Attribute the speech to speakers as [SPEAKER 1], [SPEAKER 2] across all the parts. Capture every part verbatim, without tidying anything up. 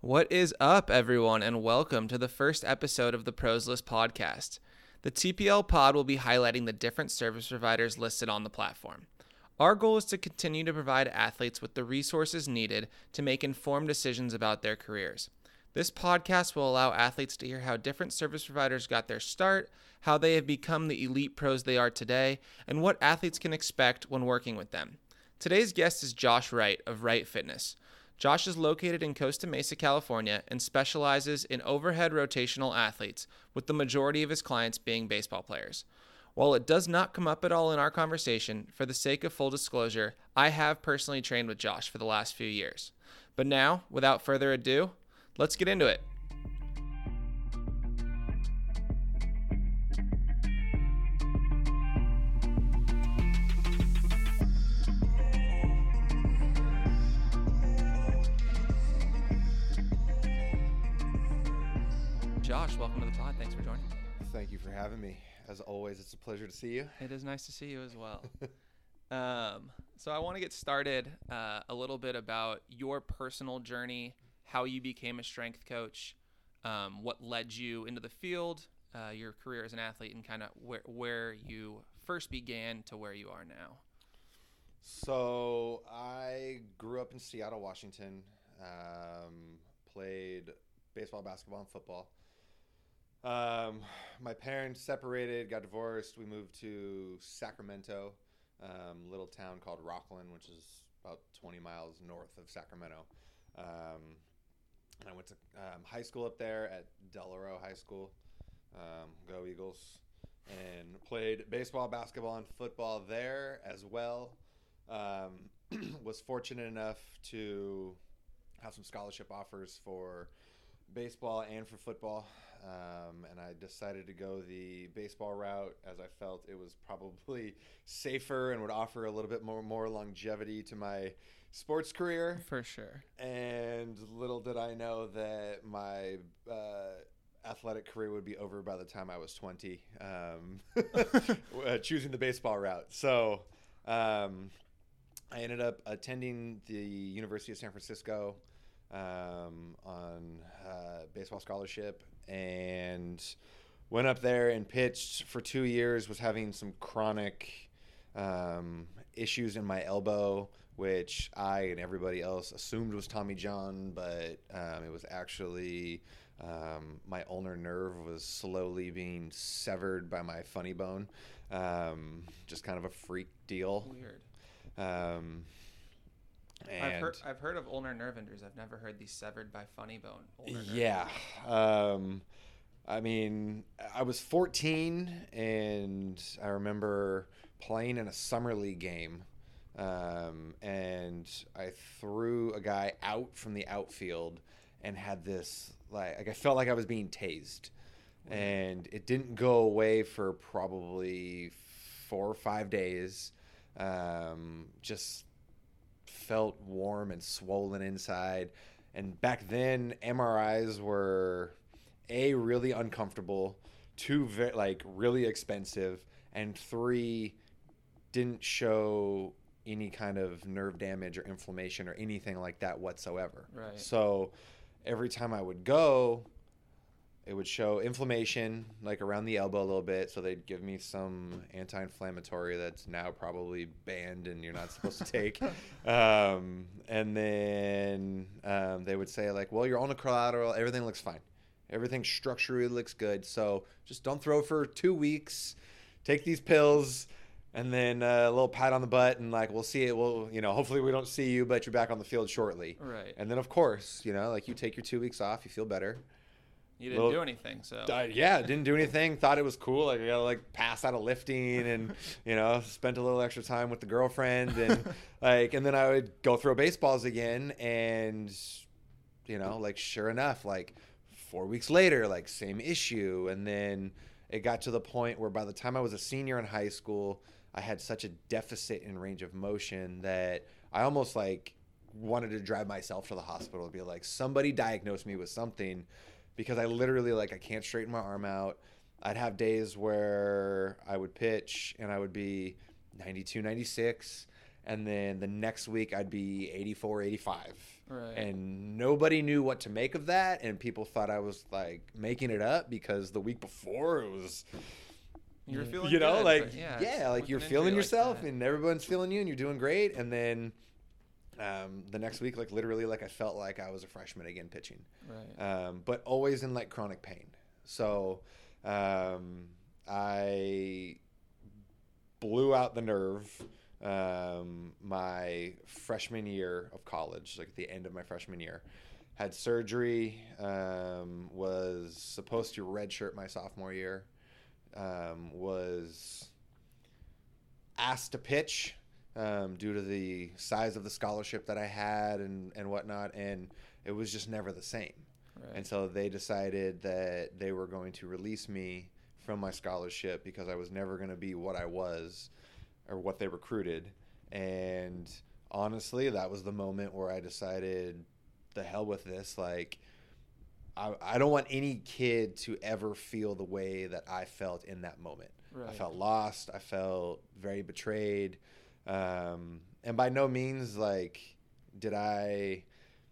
[SPEAKER 1] What is up, everyone, and welcome to the first episode of the Pros List podcast. The T P L pod will be highlighting the different service providers listed on the platform. Our goal is to continue to provide athletes with the resources needed to make informed decisions about their careers. This podcast will allow athletes to hear how different service providers got their start, how they have become the elite pros they are today, and what athletes can expect when working with them. Today's guest is Josh Wright of Wright Fitness. Josh is located in Costa Mesa, California, and specializes in overhead rotational athletes, with the majority of his clients being baseball players. While it does not come up at all in our conversation, for the sake of full disclosure, I have personally trained with Josh for the last few years. But now, without further ado, let's get into it. Josh, welcome to the pod. Thanks for joining.
[SPEAKER 2] Thank you for having me. As always, it's a pleasure to see you.
[SPEAKER 1] It is nice to see you as well. um, so I want to get started uh, a little bit about your personal journey, how you became a strength coach, um, what led you into the field, uh, your career as an athlete, and kind of where, where you first began to where you are now.
[SPEAKER 2] So I grew up in Seattle, Washington, um, played baseball, basketball, and football. Um, my parents separated, got divorced. We moved to Sacramento, um, little town called Rockland, which is about twenty miles north of Sacramento. Um, and I went to um, high school up there at Del Oro High School. Um, go Eagles. And played baseball, basketball, and football there as well. Um, was fortunate enough to have some scholarship offers for baseball and for football. Um, and I decided to go the baseball route as I felt it was probably safer and would offer a little bit more, more longevity to my sports career.
[SPEAKER 1] For sure.
[SPEAKER 2] And little did I know that my uh, athletic career would be over by the time I was twenty, um, choosing the baseball route. So um, I ended up attending the University of San Francisco um, on uh, baseball scholarship, and went up there and pitched for two years, was having some chronic um, issues in my elbow, which I and everybody else assumed was Tommy John, but um, it was actually um, my ulnar nerve was slowly being severed by my funny bone. Um, just kind of a freak deal.
[SPEAKER 1] Weird.
[SPEAKER 2] Um, and
[SPEAKER 1] I've heard, I've heard of ulnar nerve injuries. I've never heard these severed by funny bone. Ulnar nerve
[SPEAKER 2] yeah. Um, I mean, I was fourteen, and I remember playing in a summer league game, um, and I threw a guy out from the outfield and had this, like, like I felt like I was being tased. And it didn't go away for probably four or five days. Um, just felt warm and swollen inside. And back then, M R Is were A, really uncomfortable, two, ve- like really expensive, and three, didn't show any kind of nerve damage or inflammation or anything like that whatsoever.
[SPEAKER 1] Right.
[SPEAKER 2] So every time I would go, it would show inflammation, like around the elbow a little bit. So they'd give me some anti-inflammatory that's now probably banned and you're not supposed to take. Um, and then um, they would say, like, well, you're on a collateral. Everything looks fine. Everything structurally looks good. So just don't throw for two weeks. Take these pills. And then uh, a little pat on the butt, and like, we'll see it. We'll, you know, hopefully we don't see you, but you're back on the field shortly.
[SPEAKER 1] Right.
[SPEAKER 2] And then, of course, you know, like, you take your two weeks off, you feel better.
[SPEAKER 1] You didn't
[SPEAKER 2] Little,
[SPEAKER 1] do anything, so.
[SPEAKER 2] Uh, yeah, didn't do anything. Thought it was cool. Like, I got to, like, pass out of lifting and, you know, spent a little extra time with the girlfriend. And, like, and then I would go throw baseballs again. And, you know, like, sure enough, like, four weeks later, like, same issue. And then it got to the point where by the time I was a senior in high school, I had such a deficit in range of motion that I almost, like, wanted to drive myself to the hospital and be like, somebody diagnosed me with something. Because I literally, like, I can't straighten my arm out. I'd have days where I would pitch and I would be ninety-two, ninety-six. And then the next week I'd be eighty-four, eighty-five.
[SPEAKER 1] Right.
[SPEAKER 2] And nobody knew what to make of that, and people thought I was like making it up because the week before it was
[SPEAKER 1] You were feeling
[SPEAKER 2] you know
[SPEAKER 1] good,
[SPEAKER 2] like
[SPEAKER 1] but yeah,
[SPEAKER 2] yeah like
[SPEAKER 1] with
[SPEAKER 2] you're
[SPEAKER 1] an
[SPEAKER 2] feeling
[SPEAKER 1] injury like
[SPEAKER 2] yourself
[SPEAKER 1] that.
[SPEAKER 2] and everyone's feeling you and you're doing great, and then um, the next week, like literally, like I felt like I was a freshman again pitching,
[SPEAKER 1] Right.
[SPEAKER 2] um, but always in like chronic pain. So um, I blew out the nerve um, my freshman year of college, like at the end of my freshman year. Had surgery, um, was supposed to redshirt my sophomore year, um, was asked to pitch um, due to the size of the scholarship that I had and, and whatnot, and it was just never the same.
[SPEAKER 1] Right.
[SPEAKER 2] And so they decided that they were going to release me from my scholarship because I was never going to be what I was or what they recruited. And honestly, that was the moment where I decided, the hell with this. Like, I, I don't want any kid to ever feel the way that I felt in that moment.
[SPEAKER 1] Right.
[SPEAKER 2] I felt lost. I felt very betrayed. Um, and by no means, like, did I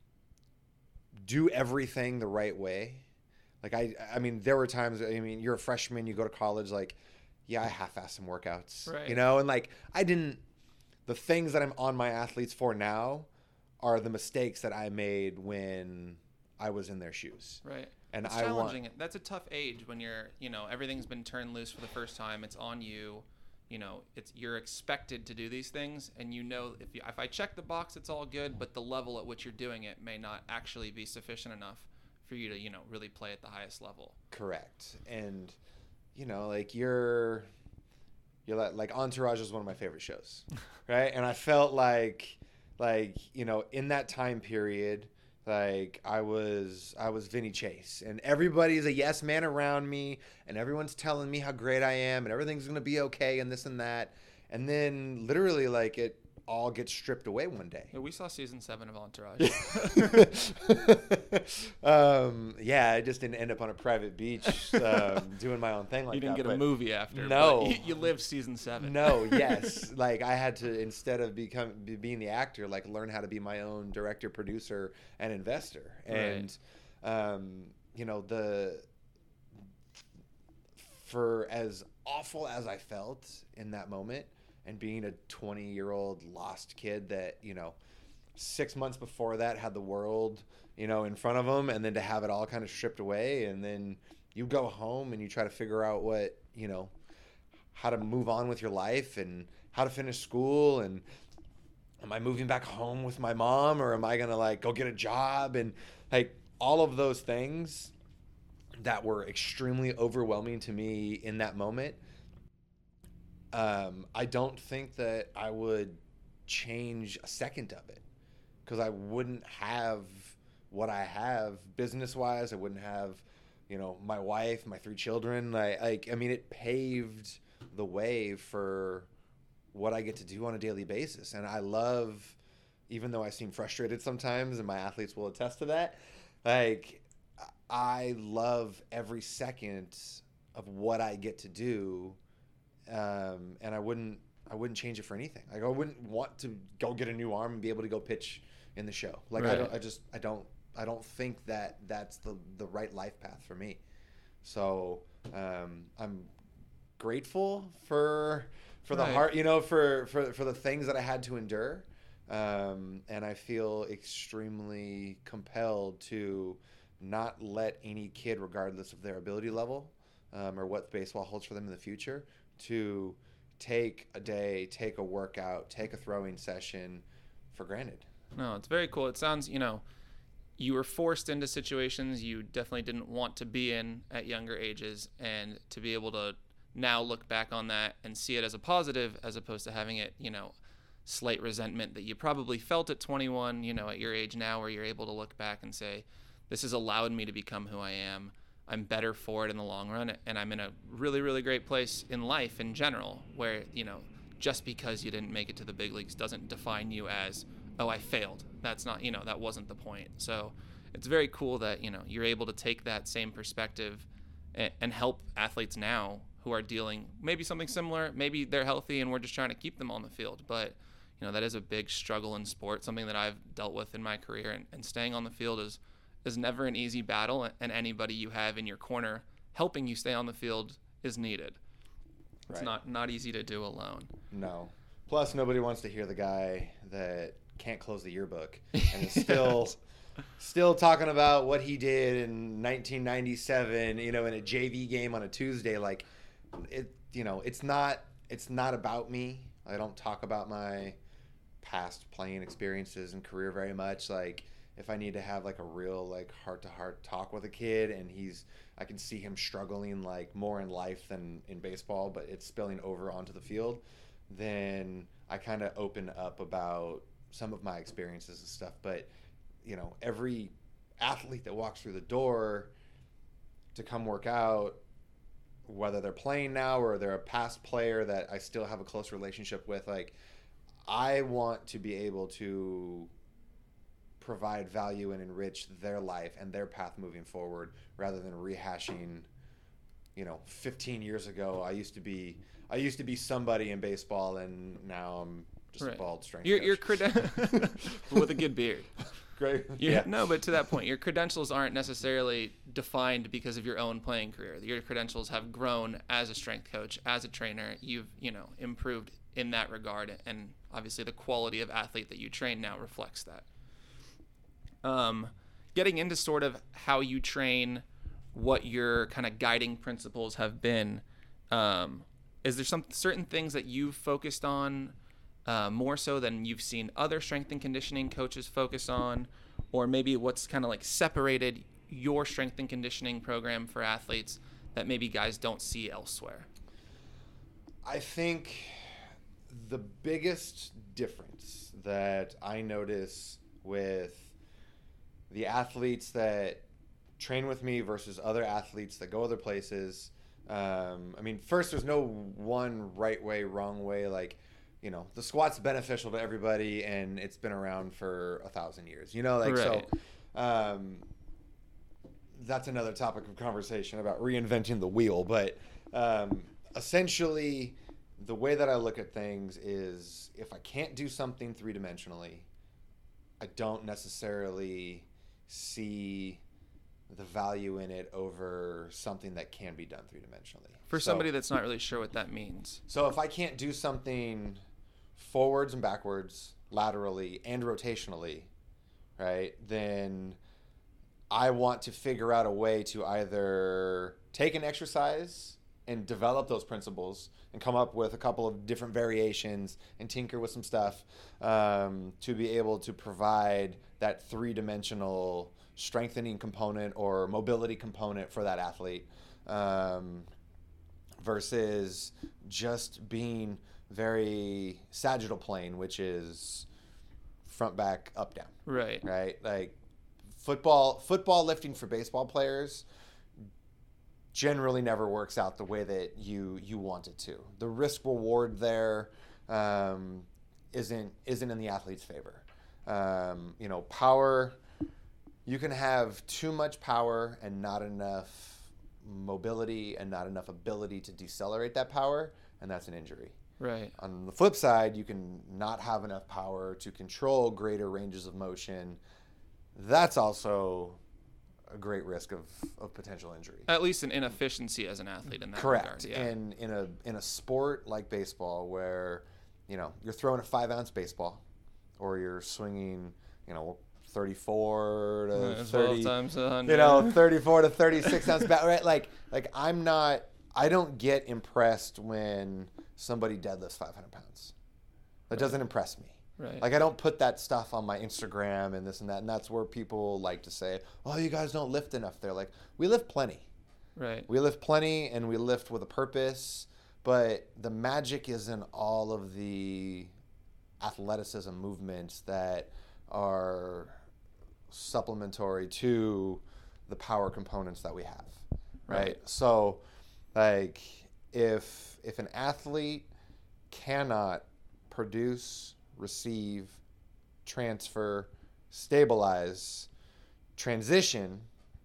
[SPEAKER 2] do everything the right way. Like, I, I mean, there were times, I mean, you're a freshman, you go to college, like, yeah, I half-assed some workouts,
[SPEAKER 1] Right.
[SPEAKER 2] you know? And, like, I didn't, the things that I'm on my athletes for now are the mistakes that I made when I was in their shoes.
[SPEAKER 1] Right.
[SPEAKER 2] And
[SPEAKER 1] it's
[SPEAKER 2] I
[SPEAKER 1] challenging.
[SPEAKER 2] want,
[SPEAKER 1] That's a tough age when you're, you know, everything's been turned loose for the first time. It's on you. You know, it's you're expected to do these things, and you know if you, if I check the box, it's all good. But the level at which you're doing it may not actually be sufficient enough for you to, you know, really play at the highest level.
[SPEAKER 2] correct. And, you know, like, you're, you're like, like Entourage is one of my favorite shows, right? And I felt like, like, you know, in that time period, like I was, I was Vinny Chase, and everybody's a yes man around me, and everyone's telling me how great I am, and everything's gonna be okay, and this and that, and then literally, like, it all gets stripped away one day.
[SPEAKER 1] Yeah, we saw season seven of Entourage.
[SPEAKER 2] um, yeah, I just didn't end up on a private beach um, doing my own thing like that.
[SPEAKER 1] You didn't get a
[SPEAKER 2] but-
[SPEAKER 1] movie after.
[SPEAKER 2] No.
[SPEAKER 1] But you, you lived season seven.
[SPEAKER 2] No, yes. Like, I had to, instead of become be, being the actor, like, learn how to be my own director, producer, and investor. And, um, you know, the, for as awful as I felt in that moment, and being a twenty-year-old lost kid that, you know, six months before that had the world, you know, in front of them, and then to have it all kind of stripped away, and then you go home and you try to figure out what, you know, how to move on with your life and how to finish school, and am I moving back home with my mom, or am I going to, like, go get a job, and, like, all of those things that were extremely overwhelming to me in that moment. Um, I don't think that I would change a second of it, because I wouldn't have what I have business wise. I wouldn't have, you know, my wife, my three children. Like, like, I mean, it paved the way for what I get to do on a daily basis. And I love, even though I seem frustrated sometimes, and my athletes will attest to that, like, I love every second of what I get to do. Um, and I wouldn't, I wouldn't change it for anything. Like, I wouldn't want to go get a new arm and be able to go pitch in the show. Like, I
[SPEAKER 1] Right.
[SPEAKER 2] don't, I just, I don't, I don't think that that's the, the right life path for me. So, um, I'm grateful for, for the
[SPEAKER 1] Right.
[SPEAKER 2] heart, you know, for, for, for the things that I had to endure. Um, and I feel extremely compelled to not let any kid, regardless of their ability level, um, or what baseball holds for them in the future, to take a day, take a workout, take a throwing session for granted.
[SPEAKER 1] No, it's very cool. It sounds, you know, you were forced into situations you definitely didn't want to be in at younger ages, and to be able to now look back on that and see it as a positive, as opposed to having it, you know, slight resentment that you probably felt at twenty-one, you know, at your age now, where you're able to look back and say, this has allowed me to become who I am. I'm better for it in the long run, and I'm in a really, really great place in life in general, where, you know, just because you didn't make it to the big leagues doesn't define you as, oh, I failed. That's not, you know, that wasn't the point. So it's very cool that, you know, you're able to take that same perspective and, and help athletes now who are dealing maybe something similar. Maybe they're healthy and we're just trying to keep them on the field, but you know, that is a big struggle in sport, something that I've dealt with in my career. And, and staying on the field is, is never an easy battle, and anybody you have in your corner helping you stay on the field is needed. It's
[SPEAKER 2] Right.
[SPEAKER 1] not, not easy to do alone.
[SPEAKER 2] No. Plus, nobody wants to hear the guy that can't close the yearbook and is still still talking about what he did in nineteen ninety-seven, you know, in a J V game on a Tuesday. Like, it, you know, it's not it's not about me. I don't talk about my past playing experiences and career very much. Like, if I need to have like a real like heart-to-heart talk with a kid and he's I can see him struggling like more in life than in baseball, but it's spilling over onto the field, then I kind of open up about some of my experiences and stuff. But, you know, every athlete that walks through the door to come work out, whether they're playing now or they're a past player that I still have a close relationship with, like, I want to be able to provide value and enrich their life and their path moving forward, rather than rehashing, you know, fifteen years ago I used to be I used to be somebody in baseball and now I'm just
[SPEAKER 1] Right.
[SPEAKER 2] a bald strength
[SPEAKER 1] Your,
[SPEAKER 2] coach.
[SPEAKER 1] your creden- with a good beard.
[SPEAKER 2] Great.
[SPEAKER 1] Your-
[SPEAKER 2] Yeah.
[SPEAKER 1] No, but to that point, your credentials aren't necessarily defined because of your own playing career. Your credentials have grown as a strength coach, as a trainer. You've, you know, improved in that regard, and obviously the quality of athlete that you train now reflects that. Um, getting into sort of how you train, what your kind of guiding principles have been, um, is there some certain things that you've focused on uh, more so than you've seen other strength and conditioning coaches focus on, or maybe what's kind of like separated your strength and conditioning program for athletes that maybe guys don't see elsewhere?
[SPEAKER 2] I think the biggest difference that I notice with the athletes that train with me versus other athletes that go other places, um, I mean, first, there's no one right way, wrong way. Like, you know, the squat's beneficial to everybody, and it's been around for a thousand years. You know, like,
[SPEAKER 1] Right.
[SPEAKER 2] so um, that's another topic of conversation about reinventing the wheel. But um, essentially, the way that I look at things is, if I can't do something three-dimensionally, I don't necessarily see the value in it over something that can be done three-dimensionally.
[SPEAKER 1] For
[SPEAKER 2] So-
[SPEAKER 1] somebody that's not really sure what that means.
[SPEAKER 2] So if I can't do something forwards and backwards, laterally and rotationally, right, then I want to figure out a way to either take an exercise and develop those principles and come up with a couple of different variations and tinker with some stuff um, to be able to provide that three-dimensional strengthening component or mobility component for that athlete, um, versus just being very sagittal plane, which is front, back, up, down.
[SPEAKER 1] Right.
[SPEAKER 2] Right? Like football, football lifting for baseball players generally never works out the way that you you want it to. The risk reward there um, isn't isn't in the athlete's favor. Um, you know, power. You can have too much power and not enough mobility and not enough ability to decelerate that power, and that's an injury.
[SPEAKER 1] Right.
[SPEAKER 2] On the flip side, you can not have enough power to control greater ranges of motion. That's also a great risk of, of potential injury.
[SPEAKER 1] At least an inefficiency as an athlete in that
[SPEAKER 2] Correct.
[SPEAKER 1] regard. Yeah.
[SPEAKER 2] And in a in a sport like baseball, where you know you're throwing a five ounce baseball, or you're swinging, you know, thirty-four to
[SPEAKER 1] Uh,
[SPEAKER 2] thirty,
[SPEAKER 1] twelve times a hundred.
[SPEAKER 2] you know, thirty-four to thirty-six ounce bat. Right? Like like I'm not. I don't get impressed when somebody deadlifts five hundred pounds. That
[SPEAKER 1] Right.
[SPEAKER 2] doesn't impress me.
[SPEAKER 1] Right.
[SPEAKER 2] Like I don't put that stuff on my Instagram and this and that, and that's where people like to say, "Oh, you guys don't lift enough." They're like, "We lift plenty.
[SPEAKER 1] Right.
[SPEAKER 2] We lift plenty, and we lift with a purpose." But the magic is in all of the athleticism movements that are supplementary to the power components that we have, right?
[SPEAKER 1] Right.
[SPEAKER 2] So, like, if if an athlete cannot produce, receive, transfer, stabilize, transition,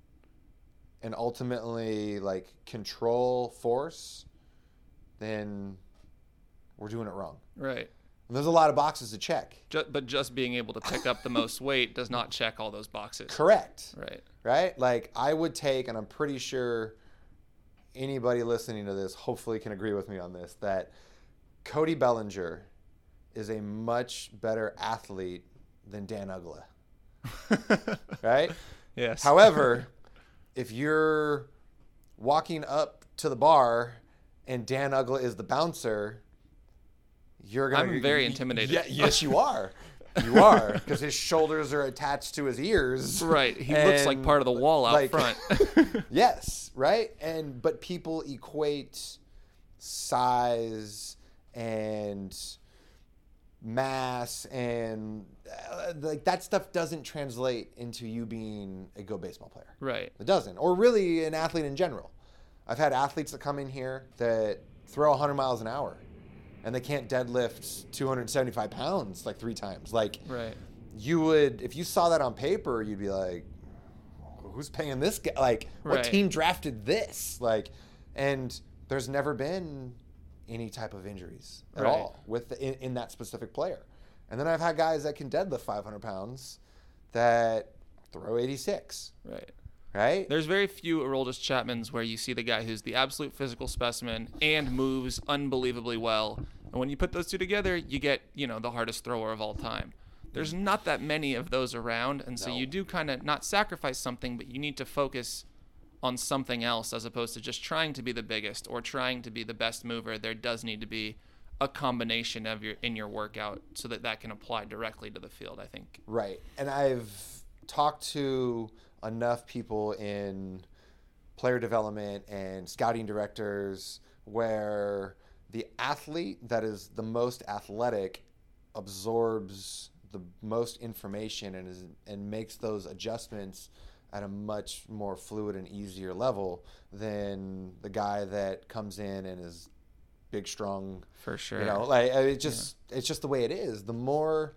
[SPEAKER 2] and ultimately like control force, then we're doing it wrong.
[SPEAKER 1] Right.
[SPEAKER 2] And there's a lot of boxes to check.
[SPEAKER 1] Just, but just being able to pick up the most weight does not check all those boxes.
[SPEAKER 2] Correct.
[SPEAKER 1] Right.
[SPEAKER 2] Right? Like, I would take, and I'm pretty sure anybody listening to this hopefully can agree with me on this, that Cody Bellinger is a much better athlete than Dan Uggla. Right?
[SPEAKER 1] Yes.
[SPEAKER 2] However, if you're walking up to the bar and Dan Uggla is the bouncer, you're gonna.
[SPEAKER 1] I'm very intimidated.
[SPEAKER 2] Yeah, yes, you are. You are, because his shoulders are attached to his ears.
[SPEAKER 1] Right. He looks like part of the wall out
[SPEAKER 2] like,
[SPEAKER 1] front.
[SPEAKER 2] Yes. Right. And but people equate size and mass and uh, like that stuff doesn't translate into you being a good baseball player.
[SPEAKER 1] Right.
[SPEAKER 2] It doesn't, or really an athlete in general. I've had athletes that come in here that throw one hundred miles an hour and they can't deadlift two hundred seventy-five pounds like three times. Like,
[SPEAKER 1] right.
[SPEAKER 2] You would, if you saw that on paper, you'd be like, who's paying this guy? Like, what
[SPEAKER 1] Right.
[SPEAKER 2] team drafted this? Like, and there's never been any type of injuries at
[SPEAKER 1] Right.
[SPEAKER 2] all with the, in, in that specific player. And then I've had guys that can deadlift five hundred pounds that throw eighty-six.
[SPEAKER 1] Right.
[SPEAKER 2] Right?
[SPEAKER 1] There's very few Aroldis Chapmans where you see the guy who's the absolute physical specimen and moves unbelievably well. And when you put those two together, you get, you know, the hardest thrower of all time. There's not that many of those around, and so
[SPEAKER 2] No.
[SPEAKER 1] you do kind of not sacrifice something, but you need to focus on something else as opposed to just trying to be the biggest or trying to be the best mover. There does need to be a combination of your in your workout so that that can apply directly to the field, I think.
[SPEAKER 2] Right. And I've talked to enough people in player development and scouting directors where the athlete that is the most athletic absorbs the most information and is and makes those adjustments at a much more fluid and easier level than the guy that comes in and is big, strong.
[SPEAKER 1] For sure.
[SPEAKER 2] You know, like it just yeah. it's just the way it is. The more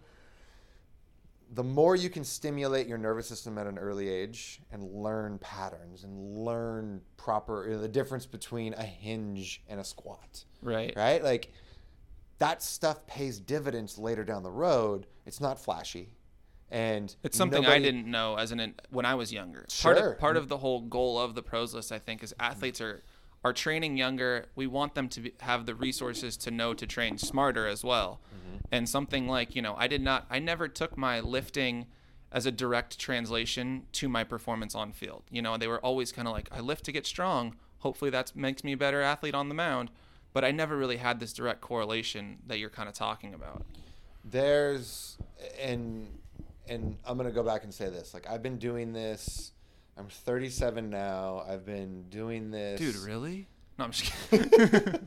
[SPEAKER 2] the more you can stimulate your nervous system at an early age and learn patterns and learn proper you know, the difference between a hinge and a squat.
[SPEAKER 1] Right.
[SPEAKER 2] Right? Like that stuff pays dividends later down the road. It's not flashy. And
[SPEAKER 1] it's something
[SPEAKER 2] nobody...
[SPEAKER 1] I didn't know as an when I was younger.
[SPEAKER 2] Sure.
[SPEAKER 1] Part of, part of the whole goal of the Pros List, I think, is athletes are are training younger. We want them to be, have the resources to know to train smarter as well. Mm-hmm. And something like, you know, I did not, I never took my lifting as a direct translation to my performance on field. You know, they were always kind of like, I lift to get strong. Hopefully that makes me a better athlete on the mound. But I never really had this direct correlation that you're kind of talking about.
[SPEAKER 2] There's, and and I'm going to go back and say this. Like, I've been doing this. I'm thirty-seven now. I've been doing this.
[SPEAKER 1] Dude, really? No, I'm just kidding.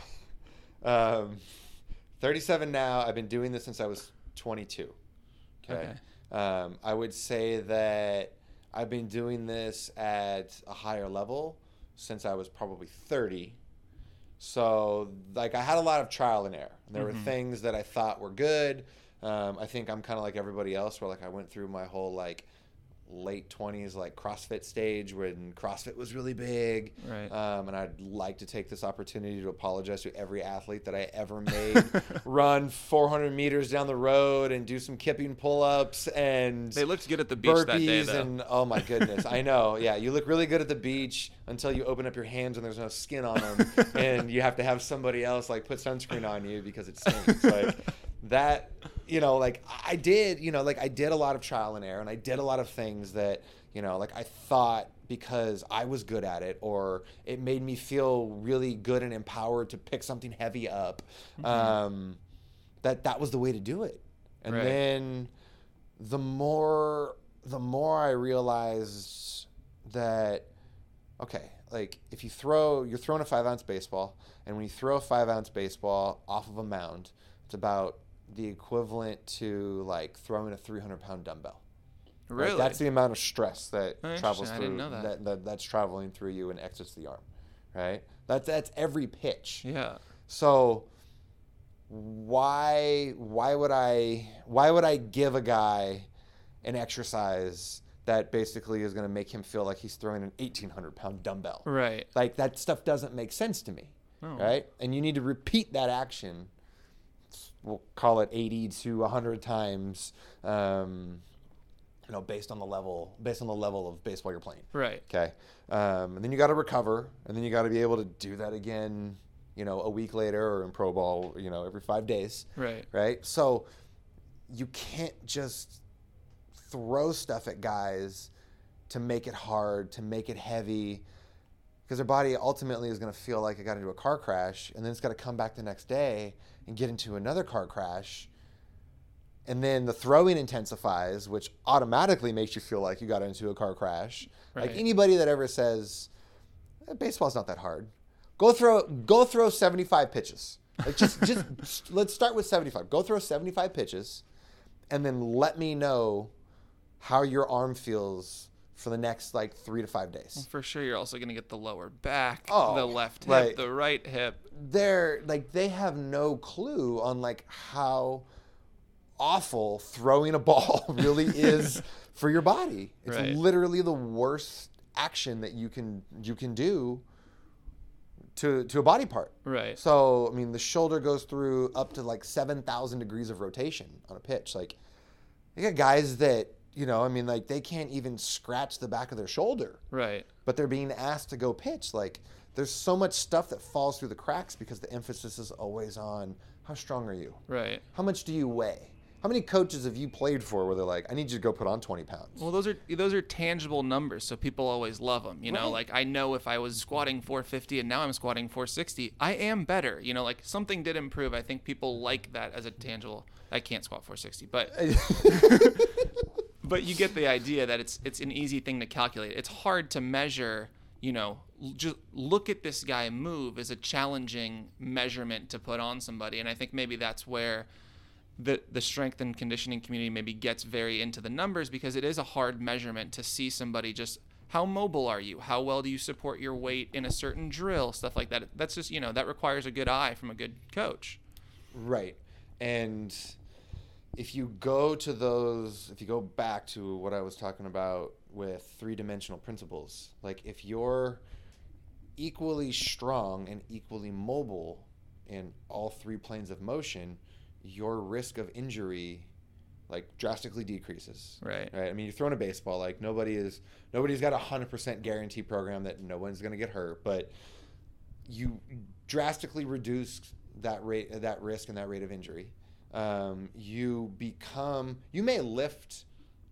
[SPEAKER 2] um, thirty-seven now. I've been doing this since I was twenty-two. Okay. okay. Um, I would say that I've been doing this at a higher level since I was probably thirty. So, like, I had a lot of trial and error. There mm-hmm. were things that I thought were good. Um, I think I'm kind of like everybody else where, like, I went through my whole, like, late twenties, like, CrossFit stage when CrossFit was really big.
[SPEAKER 1] Right.
[SPEAKER 2] Um, and I'd like to take this opportunity to apologize to every athlete that I ever made run four hundred meters down the road and do some kipping pull-ups and
[SPEAKER 1] they looked good at the beach that day, though.
[SPEAKER 2] And oh my goodness, I know. Yeah, you look really good at the beach until you open up your hands and there's no skin on them, and you have to have somebody else like put sunscreen on you because it stinks. Like that, you know, like I did, you know, like I did a lot of trial and error, and I did a lot of things that, you know, like I thought because I was good at it, or it made me feel really good and empowered to pick something heavy up, mm-hmm. um, that that was the way to do it. And right. then the more the more I realized that, okay, like if you throw, you're throwing a five ounce baseball, and when you throw a five ounce baseball off of a mound, it's about the equivalent to like throwing a three hundred pound dumbbell.
[SPEAKER 1] Really?
[SPEAKER 2] Like, that's the amount of stress that
[SPEAKER 1] oh,
[SPEAKER 2] travels through
[SPEAKER 1] I didn't know that.
[SPEAKER 2] That, that that's traveling through you and exits the arm, right? That's that's every pitch.
[SPEAKER 1] Yeah.
[SPEAKER 2] So why why would I why would I give a guy an exercise that basically is going to make him feel like he's throwing an eighteen hundred pound dumbbell?
[SPEAKER 1] Right.
[SPEAKER 2] Like that stuff doesn't make sense to me,
[SPEAKER 1] oh.
[SPEAKER 2] right? And you need to repeat that action we'll call it eighty to one hundred times, um, you know, based on the level, based on the level of baseball you're playing.
[SPEAKER 1] Right.
[SPEAKER 2] Okay. Um, and then you got to recover, and then you got to be able to do that again, you know, a week later, or in pro ball, you know, every five days.
[SPEAKER 1] Right.
[SPEAKER 2] Right. So you can't just throw stuff at guys to make it hard, to make it heavy, because their body ultimately is going to feel like it got into a car crash, and then it's got to come back the next day and get into another car crash. And then the throwing intensifies, which automatically makes you feel like you got into a car crash.
[SPEAKER 1] Right.
[SPEAKER 2] Like anybody that ever says, eh, baseball's not that hard, go throw go throw seventy-five pitches. Like just just let's start with seventy-five. Go throw seventy-five pitches, and then let me know how your arm feels for the next like three to five days.
[SPEAKER 1] Well, for sure, you're also going to get the lower back,
[SPEAKER 2] Oh,
[SPEAKER 1] the left hip,
[SPEAKER 2] like,
[SPEAKER 1] the right hip.
[SPEAKER 2] They're like they have no clue on like how awful throwing a ball really is for your body. It's
[SPEAKER 1] Right.
[SPEAKER 2] literally the worst action that you can you can do to to a body part.
[SPEAKER 1] Right.
[SPEAKER 2] So I mean, the shoulder goes through up to like seven thousand degrees of rotation on a pitch. Like you got guys that, you know, I mean, like they can't even scratch the back of their shoulder,
[SPEAKER 1] Right.
[SPEAKER 2] but they're being asked to go pitch. Like there's so much stuff that falls through the cracks because the emphasis is always on how strong are you?
[SPEAKER 1] Right.
[SPEAKER 2] How much do you weigh? How many coaches have you played for where they're like, I need you to go put on twenty pounds?
[SPEAKER 1] Well, those are those are tangible numbers, so people always love them. You know,
[SPEAKER 2] Right.
[SPEAKER 1] like I know if I was squatting four fifty and now I'm squatting four sixty, I am better. You know, like something did improve. I think people like that as a tangible. I can't squat four sixty, but but you get the idea that it's it's an easy thing to calculate. It's hard to measure. You know, l- just look at this guy move is a challenging measurement to put on somebody, and I think maybe that's where the the strength and conditioning community maybe gets very into the numbers, because it is a hard measurement to see somebody just how mobile are you, how well do you support your weight in a certain drill, stuff like that. That's just, you know, that requires a good eye from a good coach.
[SPEAKER 2] Right. And if you go to those, if you go back to what I was talking about with three-dimensional principles, like if you're equally strong and equally mobile in all three planes of motion, your risk of injury like drastically decreases.
[SPEAKER 1] Right.
[SPEAKER 2] Right. I mean, you're throwing a baseball, like nobody is, nobody's got a hundred percent guarantee program that no one's going to get hurt, but you drastically reduce that rate, that risk and that rate of injury. Um, you become, you may lift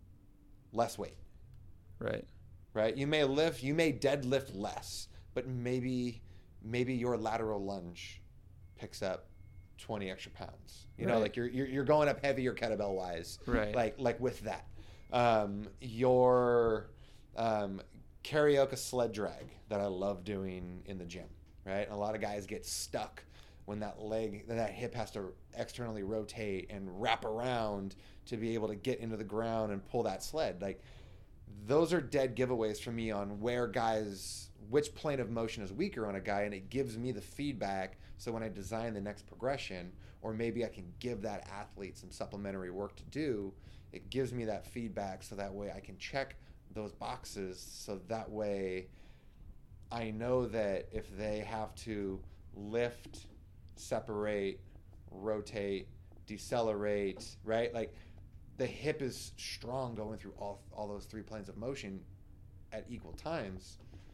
[SPEAKER 2] less weight,
[SPEAKER 1] Right.
[SPEAKER 2] right? You may lift, you may deadlift less, but maybe, maybe your lateral lunge picks up twenty extra pounds. You know,
[SPEAKER 1] Right.
[SPEAKER 2] like you're, you're you're going up heavier kettlebell wise,
[SPEAKER 1] Right.
[SPEAKER 2] like like with that. Um, your um, karaoke sled drag that I love doing in the gym, right? And a lot of guys get stuck when that leg, that hip has to externally rotate and wrap around to be able to get into the ground and pull that sled. Like those are dead giveaways for me on where guys, which plane of motion is weaker on a guy, and it gives me the feedback. So when I design the next progression, or maybe I can give that athlete some supplementary work to do, it gives me that feedback so that way I can check those boxes. So that way I know that if they have to lift, separate, rotate, decelerate, right? Like the hip is strong going through all, all those three planes of motion at equal times.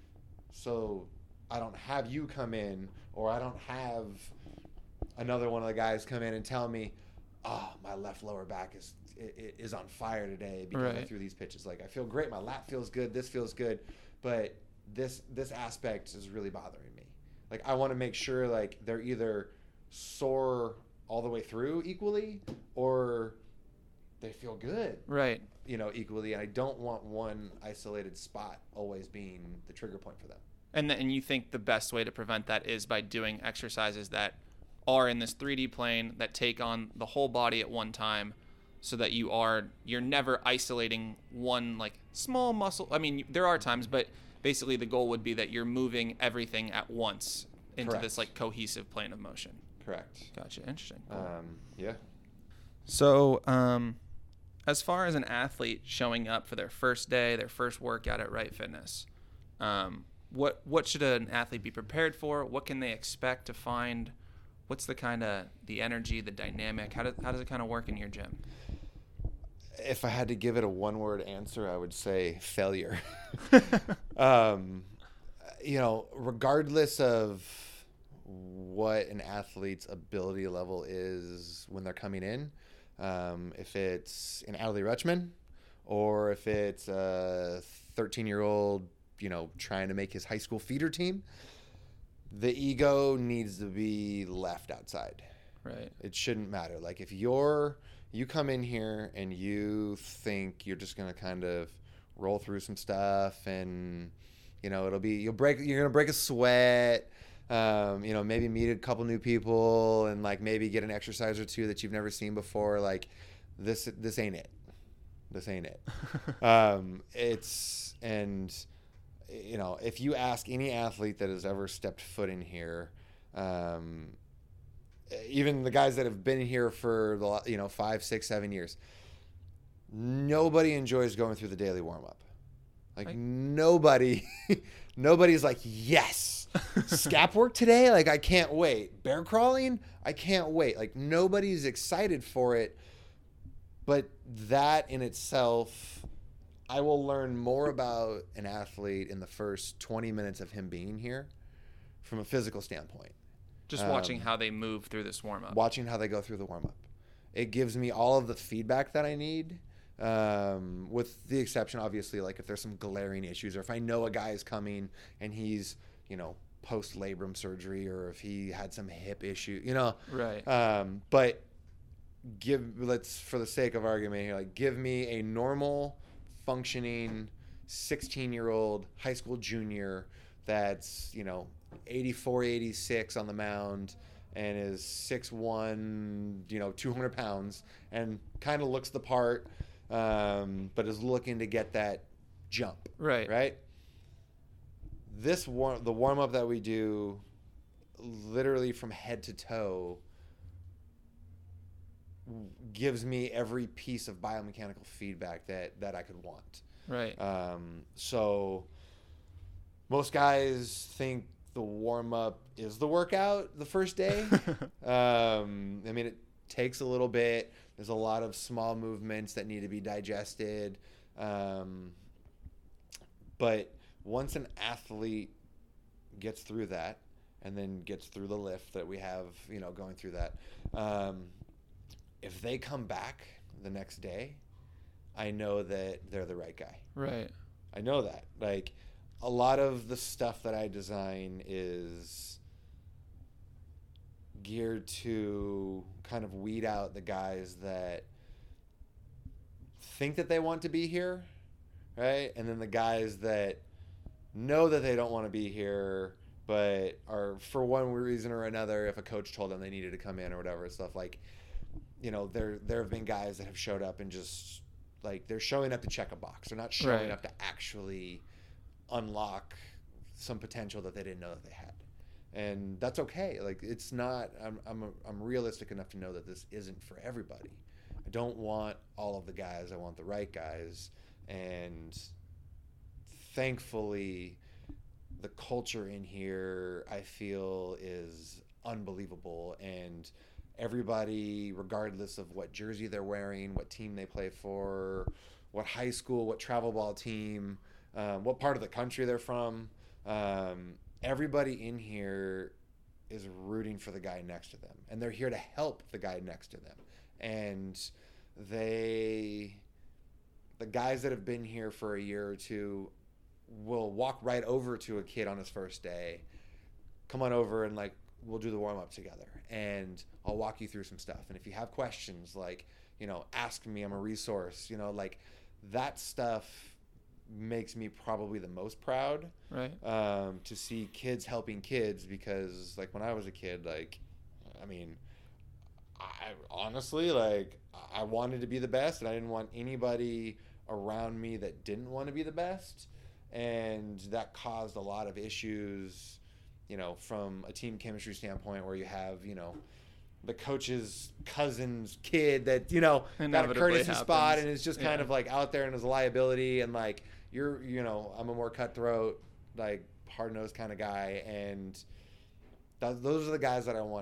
[SPEAKER 2] So I don't have you come in, or I don't have another one of the guys come in and tell me, oh, my left lower back is is on fire today because I
[SPEAKER 1] Right.
[SPEAKER 2] threw these pitches. Like I feel great, my lat feels good, this feels good, but this this aspect is really bothering me. Like I want to make sure like they're either sore all the way through equally, or they feel good,
[SPEAKER 1] Right.
[SPEAKER 2] you know, equally. And I don't want one isolated spot always being the trigger point for them.
[SPEAKER 1] And th- and you think the best way to prevent that is by doing exercises that are in this three D plane that take on the whole body at one time, so that you are you're never isolating one like small muscle. I mean, there are times, but basically the goal would be that you're moving everything at once into
[SPEAKER 2] Correct.
[SPEAKER 1] this like cohesive plane of motion.
[SPEAKER 2] Correct.
[SPEAKER 1] Gotcha. Interesting. Cool.
[SPEAKER 2] Um, yeah.
[SPEAKER 1] So, um, as far as an athlete showing up for their first day, their first workout at Right Fitness, um, what what should an athlete be prepared for? What can they expect to find what's the kind of the energy, the dynamic? How does how does it kind of work in your gym?
[SPEAKER 2] If I had to give it a one-word answer, I would say failure. um, you know, regardless of what an athlete's ability level is when they're coming in, um, if it's an Adley Rutschman or if it's a thirteen-year-old, you know, trying to make his high school feeder team, the ego needs to be left outside.
[SPEAKER 1] Right.
[SPEAKER 2] It shouldn't matter. Like if you're you come in here and you think you're just gonna kind of roll through some stuff and you know it'll be you'll break you're gonna break a sweat, um, you know maybe meet a couple new people and like maybe get an exercise or two that you've never seen before. Like this this ain't it. This ain't it. um, it's and you know if you ask any athlete that has ever stepped foot in here. Um, Even the guys that have been here for the you know five, six, seven years, nobody enjoys going through the daily warm up. Like right. nobody, nobody's like yes, scap work today. Like I can't wait. Bear crawling, I can't wait. Like nobody's excited for it. But that in itself, I will learn more about an athlete in the first twenty minutes of him being here, from a physical standpoint.
[SPEAKER 1] Just watching um, how they move through this warm-up.
[SPEAKER 2] Watching how they go through the warm-up. It gives me all of the feedback that I need, um, with the exception, obviously, like if there's some glaring issues or if I know a guy is coming and he's, you know, post-labrum surgery or if he had some hip issue, you know.
[SPEAKER 1] Right.
[SPEAKER 2] Um, but give, let's, for the sake of argument here, like give me a normal, functioning sixteen-year-old high school junior that's, you know, eighty-four, eighty-six on the mound and is six one, you know, two hundred pounds and kind of looks the part, um, but is looking to get that jump.
[SPEAKER 1] Right.
[SPEAKER 2] Right. This war- the warm up that we do literally from head to toe gives me every piece of biomechanical feedback that, that I could want.
[SPEAKER 1] Right.
[SPEAKER 2] Um, so most guys think the warm-up is the workout the first day. um, I mean, it takes a little bit. There's a lot of small movements that need to be digested. Um, but once an athlete gets through that and then gets through the lift that we have, you know, going through that, um, if they come back the next day, I know that they're the right guy.
[SPEAKER 1] Right.
[SPEAKER 2] I know that. Like, a lot of the stuff that I design is geared to kind of weed out the guys that think that they want to be here, right? And then the guys that know that they don't want to be here, but are, for one reason or another, if a coach told them they needed to come in or whatever, stuff like, you know, there there have been guys that have showed up and just, like, they're showing up to check a box. They're not showing
[SPEAKER 1] right.
[SPEAKER 2] up to actually unlock some potential that they didn't know that they had. And that's okay. Like, it's not, I'm I'm a, I'm realistic enough to know that this isn't for everybody. I don't want all of the guys. I want the right guys. And thankfully, the culture in here, I feel, is unbelievable. And everybody, regardless of what jersey they're wearing, what team they play for, what high school, what travel ball team, um, what part of the country they're from, um, everybody in here is rooting for the guy next to them. And they're here to help the guy next to them. And they, the guys that have been here for a year or two will walk right over to a kid on his first day, come on over and, like, we'll do the warm-up together. And I'll walk you through some stuff. And if you have questions, like, you know, ask me, I'm a resource, you know, like, that stuff makes me probably the most proud.
[SPEAKER 1] Right.
[SPEAKER 2] Um, to see kids helping kids, because, like, when I was a kid, like, I mean, I honestly, like, I wanted to be the best, and I didn't want anybody around me that didn't want to be the best. And that caused a lot of issues, you know, from a team chemistry standpoint, where you have, you know, the coach's cousin's kid that, you know, got a courtesy happens. spot and is just kind yeah. of, like, out there and is a liability. And, like, you're, you know, I'm a more cutthroat, like, hard-nosed kind of guy. And th- those are the guys that I want in here.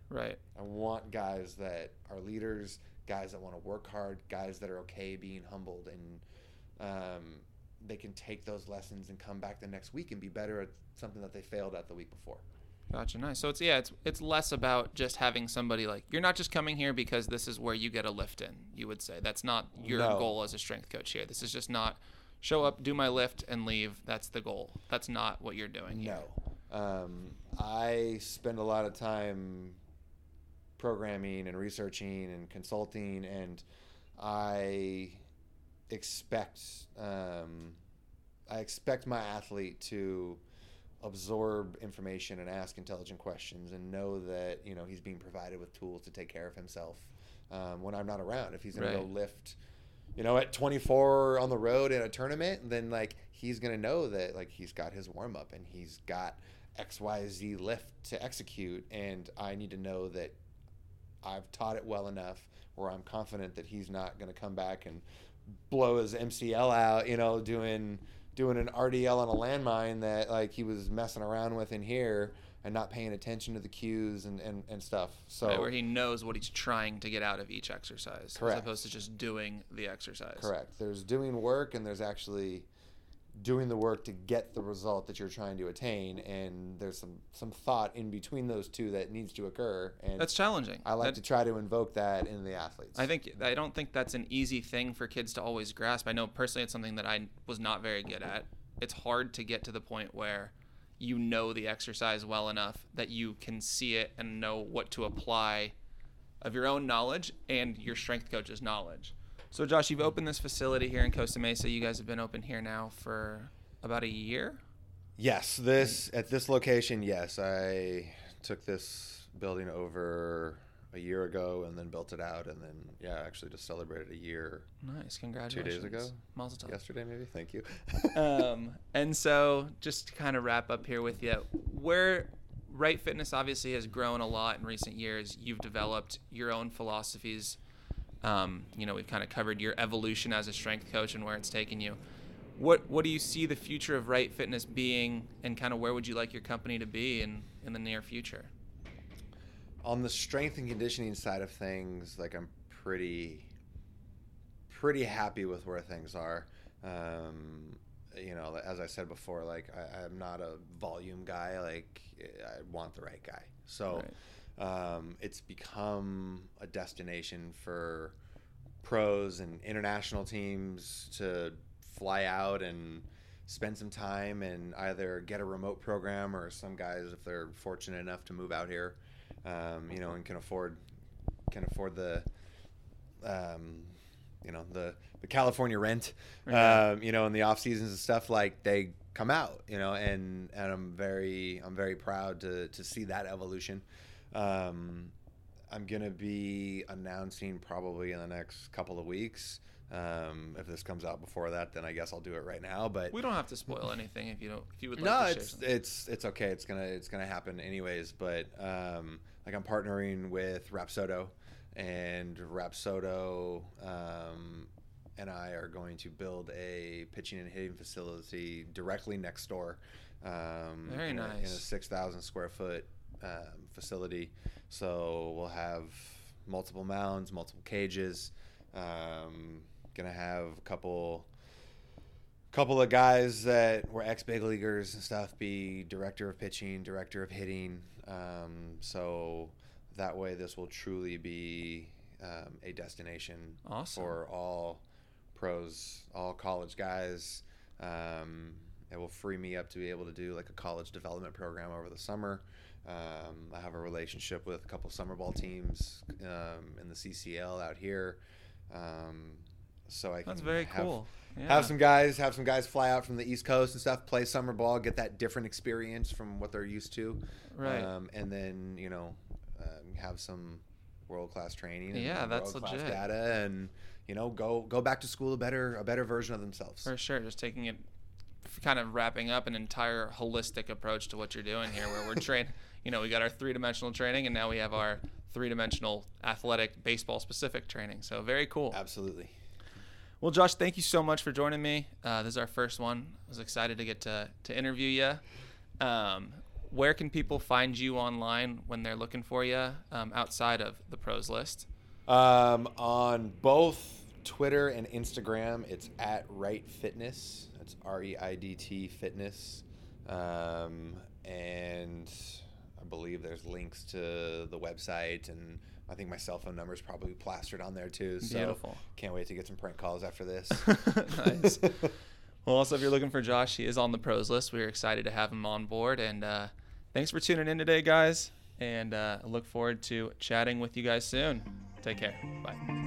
[SPEAKER 1] Right.
[SPEAKER 2] I want guys that are leaders, guys that want to work hard, guys that are okay being humbled, and um, they can take those lessons and come back the next week and be better at something that they failed at the week before.
[SPEAKER 1] Gotcha. Nice. So it's yeah, it's it's less about just having somebody like you're not just coming here because this is where you get a lift in. You would say that's not your
[SPEAKER 2] No.
[SPEAKER 1] goal as a strength coach here. This is just not show up, do my lift, and leave. That's the goal. That's not what you're doing here.
[SPEAKER 2] No. Um, I spend a lot of time programming and researching and consulting, and I expect um, I expect my athlete to absorb information and ask intelligent questions and know that, you know, he's being provided with tools to take care of himself um, when I'm not around. If he's going
[SPEAKER 1] Right.
[SPEAKER 2] to go lift, you know, at twenty-four on the road in a tournament, then like he's going to know that like he's got his warm up and he's got X Y Z lift to execute, and I need to know that I've taught it well enough where I'm confident that he's not going to come back and blow his M C L out, you know, doing doing an R D L on a landmine that like he was messing around with in here and not paying attention to the cues and, and, and stuff. So
[SPEAKER 1] Right, where he knows what he's trying to get out of each exercise,
[SPEAKER 2] Correct.
[SPEAKER 1] as opposed to just doing the exercise.
[SPEAKER 2] correct. There's doing work and there's actually doing the work to get the result that you're trying to attain, and there's some some thought in between those two that needs to occur, and
[SPEAKER 1] That's challenging.
[SPEAKER 2] I like
[SPEAKER 1] That-
[SPEAKER 2] to try to invoke that in the athletes.
[SPEAKER 1] I think I don't think that's an easy thing for kids to always grasp. I know personally it's something that I was not very good at. It's hard to get to the point where you know the exercise well enough that you can see it and know what to apply of your own knowledge and your strength coach's knowledge. So Josh, you've opened this facility here in Costa Mesa. You guys have been open here now for about a year?
[SPEAKER 2] Yes, this at this location, yes. I took this building over a year ago and then built it out, and then yeah, actually just celebrated a year
[SPEAKER 1] Nice,
[SPEAKER 2] two
[SPEAKER 1] congratulations.
[SPEAKER 2] days ago.
[SPEAKER 1] Mazel tov.
[SPEAKER 2] Yesterday, maybe. Thank you.
[SPEAKER 1] um, and so just to kind of wrap up here with you, where Right Fitness obviously has grown a lot in recent years. You've developed your own philosophies. Um, you know, we've kind of covered your evolution as a strength coach and where it's taken you. What what do you see the future of Right Fitness being, and kind of where would you like your company to be in, in the near future?
[SPEAKER 2] On the strength and conditioning side of things, like I'm pretty pretty happy with where things are. Um, you know, as I said before, like I, I'm not a volume guy. Like I want the right guy. So
[SPEAKER 1] Right.
[SPEAKER 2] um, it's become a destination for pros and international teams to fly out and spend some time and either get a remote program, or some guys, if they're fortunate enough to move out here, um, you know, and can afford can afford the um, you know the the California rent,
[SPEAKER 1] Yeah.
[SPEAKER 2] um, you know, in the off seasons and stuff, like they come out, you know, and and I'm very I'm very proud to to see that evolution. Um, I'm gonna be announcing probably in the next couple of weeks. Um, if this comes out before that, then I guess I'll do it right now. But
[SPEAKER 1] We don't have to spoil anything if you don't if you would like
[SPEAKER 2] no,
[SPEAKER 1] to share
[SPEAKER 2] it's
[SPEAKER 1] something.
[SPEAKER 2] it's it's okay. It's gonna it's gonna happen anyways. But um, like I'm partnering with Rapsodo, and Rapsodo um, and I are going to build a pitching and hitting facility directly next door. Um,
[SPEAKER 1] Very
[SPEAKER 2] in a, in a
[SPEAKER 1] nice.
[SPEAKER 2] six thousand square foot um, facility. So we'll have multiple mounds, multiple cages. Um, gonna have a couple couple of guys that were ex big leaguers and stuff be director of pitching, director of hitting. Um, so that way this will truly be um, a destination
[SPEAKER 1] Awesome.
[SPEAKER 2] for all pros, all college guys. Um, it will free me up to be able to do like a college development program over the summer. Um, I have a relationship with a couple summer ball teams um, in the C C L out here. Um, so I
[SPEAKER 1] That's
[SPEAKER 2] can
[SPEAKER 1] very
[SPEAKER 2] have,
[SPEAKER 1] cool. Yeah.
[SPEAKER 2] have some guys, have some guys fly out from the East Coast and stuff, play summer ball, get that different experience from what they're used to.
[SPEAKER 1] Right.
[SPEAKER 2] Um, and then, you know, um, have some world-class training. And
[SPEAKER 1] Yeah, that's
[SPEAKER 2] world-class
[SPEAKER 1] legit.
[SPEAKER 2] data, and, you know, go, go back to school a better, a better version of themselves.
[SPEAKER 1] For sure, just taking it, kind of wrapping up an entire holistic approach to what you're doing here, where we're trained. You know, we got our three-dimensional training, and now we have our three-dimensional athletic baseball-specific training. So very cool.
[SPEAKER 2] Absolutely.
[SPEAKER 1] Well, Josh, thank you so much for joining me. Uh, this is our first one. I was excited to get to to interview you. Um, where can people find you online when they're looking for you um, outside of the pros list?
[SPEAKER 2] Um, on both Twitter and Instagram, it's at Right Fitness. That's R E I D T Fitness. Um, and I believe there's links to the website, and I think my cell phone number is probably plastered on there too. So
[SPEAKER 1] Beautiful.
[SPEAKER 2] Can't wait to get some prank calls after this.
[SPEAKER 1] Nice. Well, also, if you're looking for Josh, he is on the pros list. We're excited to have him on board. And uh, thanks for tuning in today, guys. And uh, I look forward to chatting with you guys soon. Take care. Bye.